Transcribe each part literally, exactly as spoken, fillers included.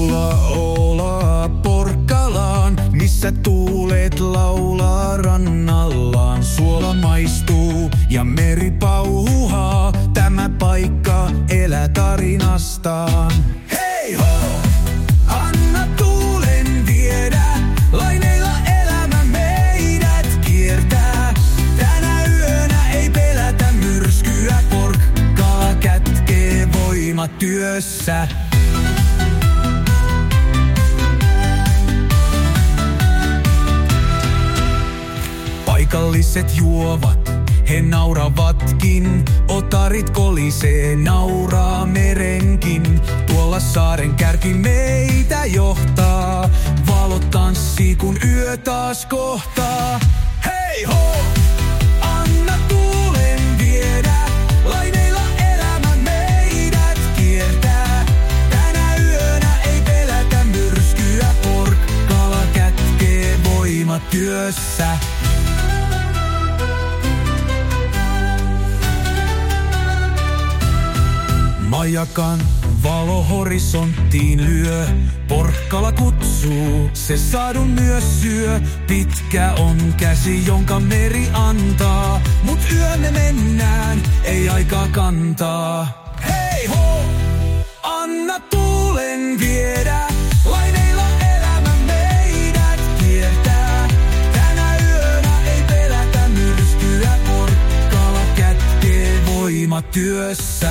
Tuula Oula Porkkalaan, missä tuulet laulaa rannallaan. Suola maistuu ja meri pauhaa, tämä paikka elää tarinastaan. Hei ho! Anna tuulen viedä, laineilla elämä meidät kiertää. Tänä yönä ei pelätä myrskyä, Porkkala kätkee voimat työssä. Paikalliset juovat, he nauravatkin, otarit kolisee, nauraa merenkin. Tuolla saaren kärki meitä johtaa, valot tanssii kun yö taas kohtaa. Hei ho! Anna tuulen viedä, laineilla elämä meidät kiertää. Tänä yönä ei pelätä myrskyä, Porkkala kätkee voimat työssä. Majakan valo horisonttiin lyö, Porkkala kutsuu, se sadun myös syö. Pitkä on käsi, jonka meri antaa, mut yömme mennään, ei aikaa kantaa. Hei ho! Anna tuulen viedä, laineilla elämä meidät kiertää. Tänä yönä ei pelätä myrskyä, Porkkala kätkee voimat työssä.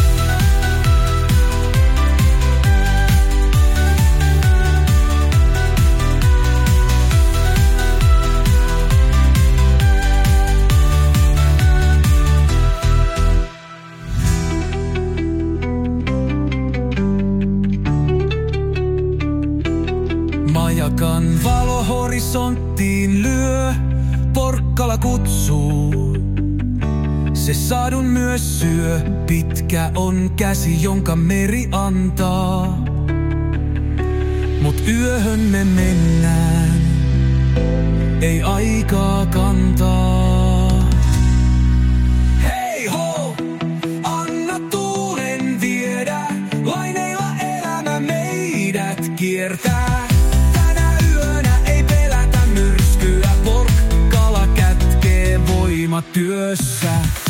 Majakan valo horisonttiin lyö, Porkkala kutsuu, se sadun myös syö. Pitkä on käsi, jonka meri antaa, mut yöhön me mennään, ei aikaa kantaa. Hei ho! Anna tuulen viedä, laineilla elämä meidät kiertää. Porkkala kätkee voimat työssä.